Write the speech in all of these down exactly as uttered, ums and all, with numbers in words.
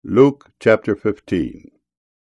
Luke chapter fifteen.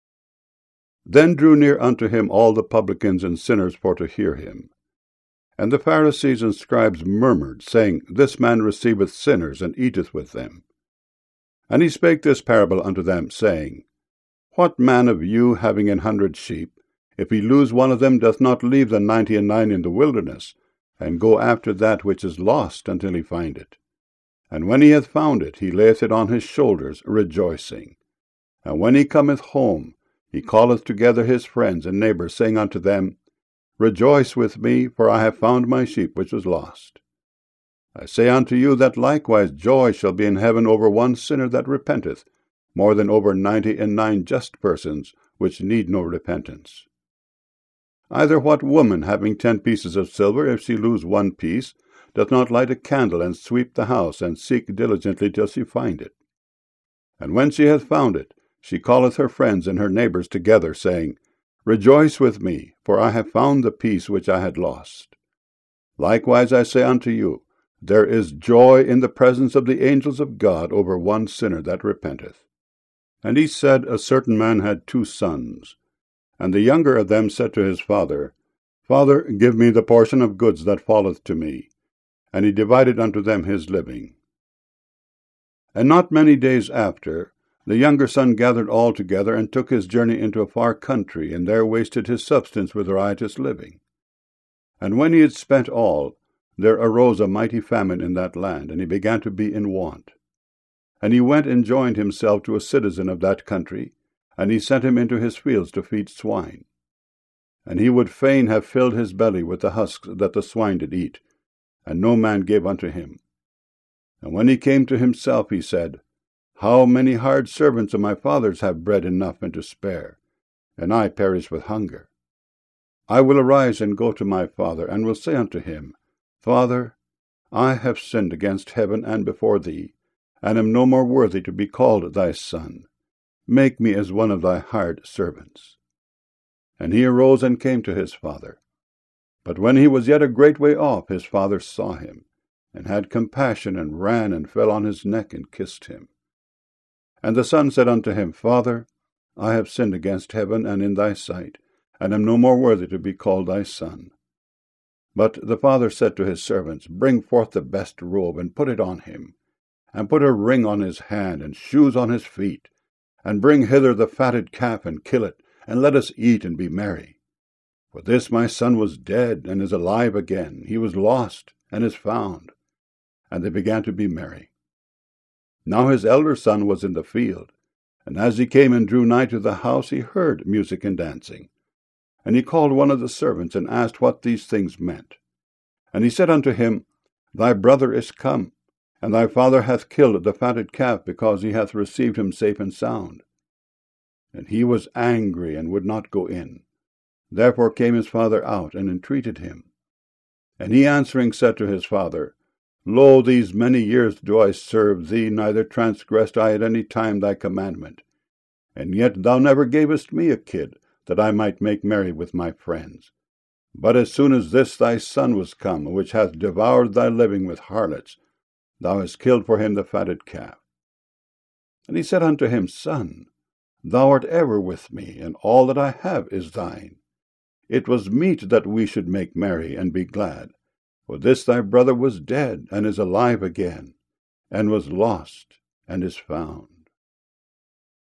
Then drew near unto him all the publicans and sinners for to hear him. And the Pharisees and scribes murmured, saying, This man receiveth sinners, and eateth with them. And he spake this parable unto them, saying, What man of you, having an hundred sheep, if he lose one of them, doth not leave the ninety and nine in the wilderness, and go after that which is lost until he find it? And when he hath found it, he layeth it on his shoulders, rejoicing. And when he cometh home, he calleth together his friends and neighbours, saying unto them, Rejoice with me, for I have found my sheep which was lost. I say unto you that likewise joy shall be in heaven over one sinner that repenteth, more than over ninety and nine just persons, which need no repentance. Either what woman, having ten pieces of silver, if she lose one piece, doth not light a candle, and sweep the house, and seek diligently till she find it? And when she hath found it, she calleth her friends and her neighbours together, saying, Rejoice with me, for I have found the piece which I had lost. Likewise I say unto you, there is joy in the presence of the angels of God over one sinner that repenteth. And he said, A certain man had two sons. And the younger of them said to his father, Father, give me the portion of goods that falleth to me. And he divided unto them his living. And not many days after, the younger son gathered all together, and took his journey into a far country, and there wasted his substance with riotous living. And when he had spent all, there arose a mighty famine in that land, and he began to be in want. And he went and joined himself to a citizen of that country, and he sent him into his fields to feed swine. And he would fain have filled his belly with the husks that the swine did eat, and no man gave unto him. And when he came to himself, he said, How many hard servants of my father's have bread enough and to spare, and I perish with hunger. I will arise and go to my father, and will say unto him, Father, I have sinned against heaven and before thee, and am no more worthy to be called thy son. Make me as one of thy hired servants. And he arose and came to his father. But when he was yet a great way off, his father saw him, and had compassion, and ran, and fell on his neck, and kissed him. And the son said unto him, Father, I have sinned against heaven and in thy sight, and am no more worthy to be called thy son. But the father said to his servants, Bring forth the best robe, and put it on him, and put a ring on his hand, and shoes on his feet, and bring hither the fatted calf, and kill it, and let us eat and be merry. For this my son was dead, and is alive again. He was lost, and is found. And they began to be merry. Now his elder son was in the field, and as he came and drew nigh to the house, he heard music and dancing. And he called one of the servants, and asked what these things meant. And he said unto him, Thy brother is come, and thy father hath killed the fatted calf, because he hath received him safe and sound. And he was angry, and would not go in. Therefore came his father out, and entreated him. And he answering said to his father, Lo, these many years do I serve thee, neither transgressed I at any time thy commandment. And yet thou never gavest me a kid, that I might make merry with my friends. But as soon as this thy son was come, which hath devoured thy living with harlots, thou hast killed for him the fatted calf. And he said unto him, Son, thou art ever with me, and all that I have is thine. It was meet that we should make merry and be glad. For this thy brother was dead, and is alive again, and was lost, and is found.